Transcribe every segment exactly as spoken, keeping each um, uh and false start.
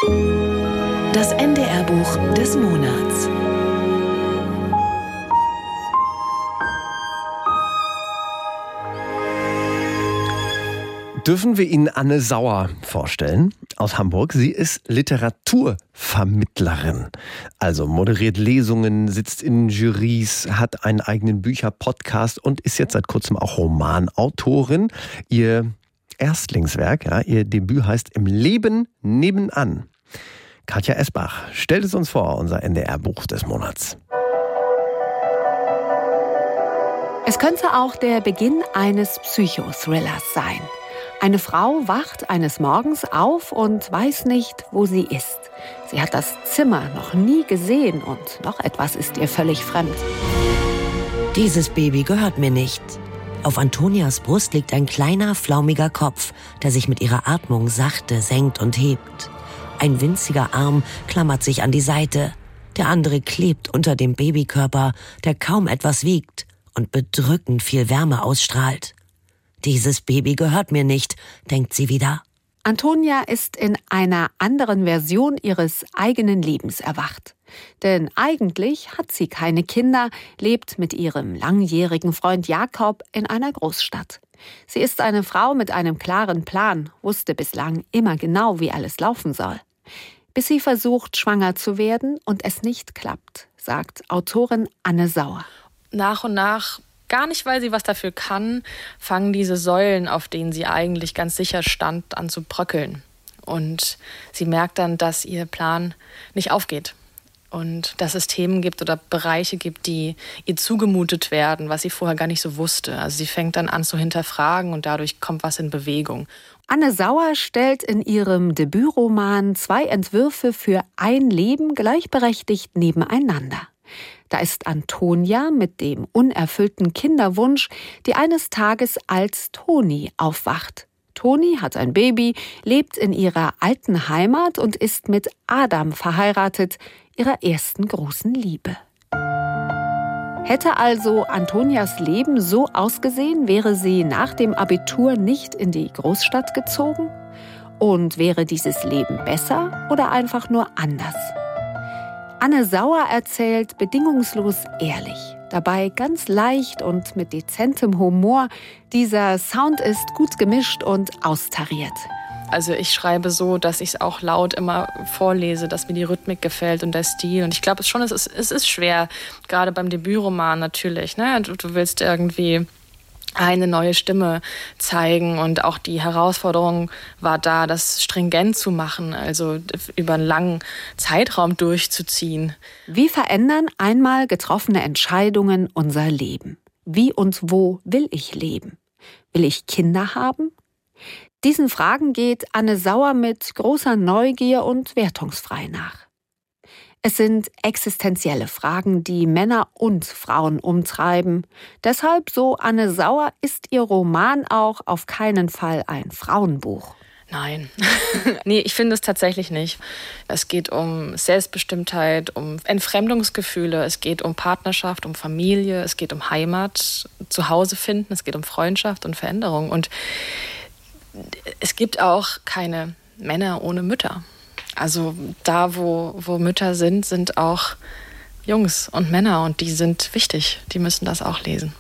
Das N D R-Buch des Monats. Dürfen wir Ihnen Anne Sauer vorstellen aus Hamburg. Sie ist Literaturvermittlerin. Also moderiert Lesungen, sitzt in Jurys, hat einen eigenen Bücherpodcast und ist jetzt seit kurzem auch Romanautorin. Ihr Erstlingswerk, ja, ihr Debüt heißt Im Leben nebenan. Katja Esbach stellt es uns vor, unser N D R-Buch des Monats. Es könnte auch der Beginn eines Psychothrillers sein. Eine Frau wacht eines Morgens auf und weiß nicht, wo sie ist. Sie hat das Zimmer noch nie gesehen und noch etwas ist ihr völlig fremd. Dieses Baby gehört mir nicht. Auf Antonias Brust liegt ein kleiner, flaumiger Kopf, der sich mit ihrer Atmung sachte senkt und hebt. Ein winziger Arm klammert sich an die Seite. Der andere klebt unter dem Babykörper, der kaum etwas wiegt und bedrückend viel Wärme ausstrahlt. Dieses Baby gehört mir nicht, denkt sie wieder. Antonia ist in einer anderen Version ihres eigenen Lebens erwacht. Denn eigentlich hat sie keine Kinder, lebt mit ihrem langjährigen Freund Jakob in einer Großstadt. Sie ist eine Frau mit einem klaren Plan, wusste bislang immer genau, wie alles laufen soll. Bis sie versucht, schwanger zu werden und es nicht klappt, sagt Autorin Anne Sauer. Nach und nach, gar nicht, weil sie was dafür kann, fangen diese Säulen, auf denen sie eigentlich ganz sicher stand, an zu bröckeln. Und sie merkt dann, dass ihr Plan nicht aufgeht. Und dass es Themen gibt oder Bereiche gibt, die ihr zugemutet werden, was sie vorher gar nicht so wusste. Also sie fängt dann an zu hinterfragen und dadurch kommt was in Bewegung. Anne Sauer stellt in ihrem Debütroman zwei Entwürfe für ein Leben gleichberechtigt nebeneinander. Da ist Antonia mit dem unerfüllten Kinderwunsch, die eines Tages als Toni aufwacht. Toni hat ein Baby, lebt in ihrer alten Heimat und ist mit Adam verheiratet, ihrer ersten großen Liebe. Hätte also Antonias Leben so ausgesehen, wäre sie nach dem Abitur nicht in die Großstadt gezogen? Und wäre dieses Leben besser oder einfach nur anders? Anne Sauer erzählt bedingungslos ehrlich, dabei ganz leicht und mit dezentem Humor. Dieser Sound ist gut gemischt und austariert. Also ich schreibe so, dass ich es auch laut immer vorlese, dass mir die Rhythmik gefällt und der Stil. Und ich glaube schon, es ist, es ist schwer, gerade beim Debütroman natürlich. Ne? Du, du willst irgendwie eine neue Stimme zeigen und auch die Herausforderung war da, das stringent zu machen, also über einen langen Zeitraum durchzuziehen. Wie verändern einmal getroffene Entscheidungen unser Leben? Wie und wo will ich leben? Will ich Kinder haben? Diesen Fragen geht Anne Sauer mit großer Neugier und wertungsfrei nach. Es sind existenzielle Fragen, die Männer und Frauen umtreiben. Deshalb, so Anne Sauer, ist ihr Roman auch auf keinen Fall ein Frauenbuch. Nein, nee, ich finde es tatsächlich nicht. Es geht um Selbstbestimmtheit, um Entfremdungsgefühle, es geht um Partnerschaft, um Familie, es geht um Heimat, Zuhause finden, es geht um Freundschaft und Veränderung. Und es gibt auch keine Männer ohne Mütter. Also da, wo, wo Mütter sind, sind auch Jungs und Männer und die sind wichtig. Die müssen das auch lesen.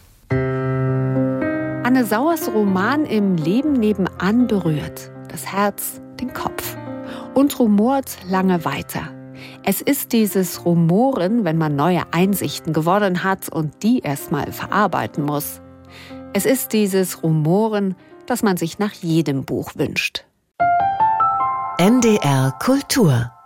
Anne Sauers Roman Im Leben nebenan berührt das Herz, den Kopf und rumort lange weiter. Es ist dieses Rumoren, wenn man neue Einsichten gewonnen hat und die erstmal verarbeiten muss. Es ist dieses Rumoren, das man sich nach jedem Buch wünscht. N D R Kultur